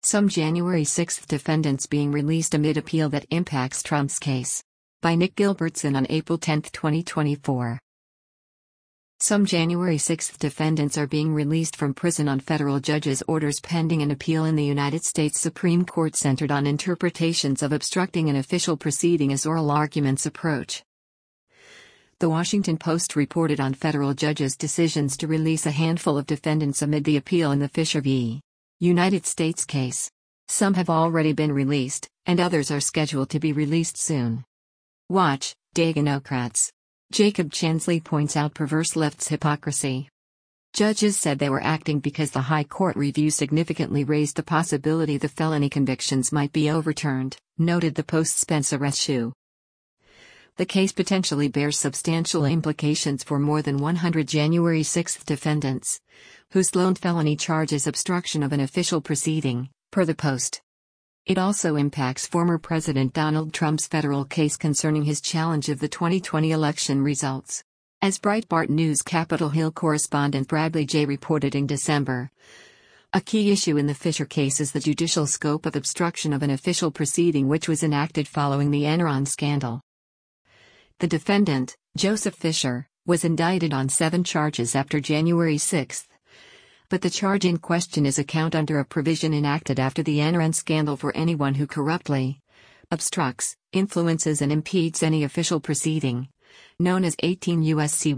Some January 6 defendants being released amid appeal that impacts Trump's case. By Nick Gilbertson on April 10, 2024. Some January 6 defendants are being released from prison on federal judges' orders pending an appeal in the United States Supreme Court centered on interpretations of obstructing an official proceeding as oral arguments approach. The Washington Post reported on federal judges' decisions to release a handful of defendants amid the appeal in the Fisher v. United States case. Some have already been released, and others are scheduled to be released soon. Watch, Daganocrats. Jacob Chansley points out perverse left's hypocrisy. Judges said they were acting because the High Court review significantly raised the possibility the felony convictions might be overturned, noted the Post's Spencer Eshu. The case potentially bears substantial implications for more than 100 January 6 defendants, whose lone felony charge is obstruction of an official proceeding, per the Post. It also impacts former President Donald Trump's federal case concerning his challenge of the 2020 election results. As Breitbart News Capitol Hill correspondent Bradley J. reported in December, a key issue in the Fisher case is the judicial scope of obstruction of an official proceeding which was enacted following the Enron scandal. The defendant, Joseph Fisher, was indicted on 7 charges after January 6. But the charge in question is a count under a provision enacted after the Enron scandal for anyone who corruptly obstructs, influences and impedes any official proceeding, known as 18 U.S.C.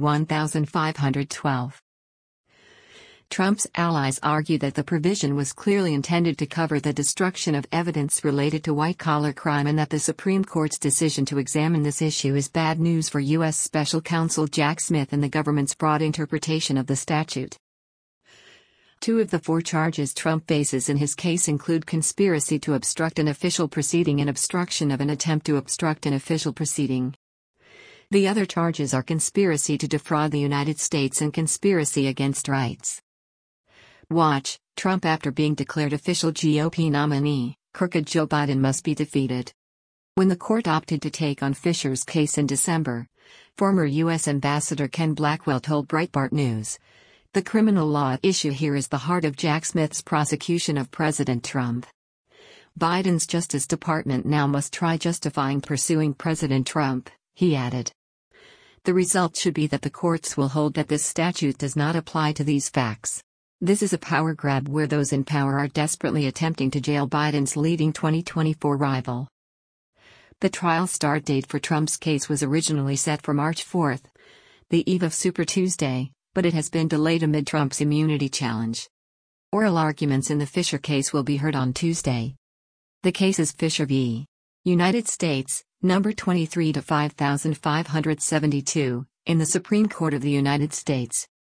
1512. Trump's allies argue that the provision was clearly intended to cover the destruction of evidence related to white-collar crime and that the Supreme Court's decision to examine this issue is bad news for U.S. Special Counsel Jack Smith and the government's broad interpretation of the statute. 2 of the 4 charges Trump faces in his case include conspiracy to obstruct an official proceeding and obstruction of an attempt to obstruct an official proceeding. The other charges are conspiracy to defraud the United States and conspiracy against rights. Watch, Trump after being declared official GOP nominee, crooked Joe Biden must be defeated. When the court opted to take on Fisher's case in December, former U.S. Ambassador Ken Blackwell told Breitbart News, "The criminal law at issue here is the heart of Jack Smith's prosecution of President Trump. Biden's Justice Department now must try justifying pursuing President Trump," he added. "The result should be that the courts will hold that this statute does not apply to these facts. This is a power grab where those in power are desperately attempting to jail Biden's leading 2024 rival." The trial start date for Trump's case was originally set for March 4, the eve of Super Tuesday, but it has been delayed amid Trump's immunity challenge. Oral arguments in the Fisher case will be heard on Tuesday. The case is Fisher v. United States, number 23-5572, in the Supreme Court of the United States.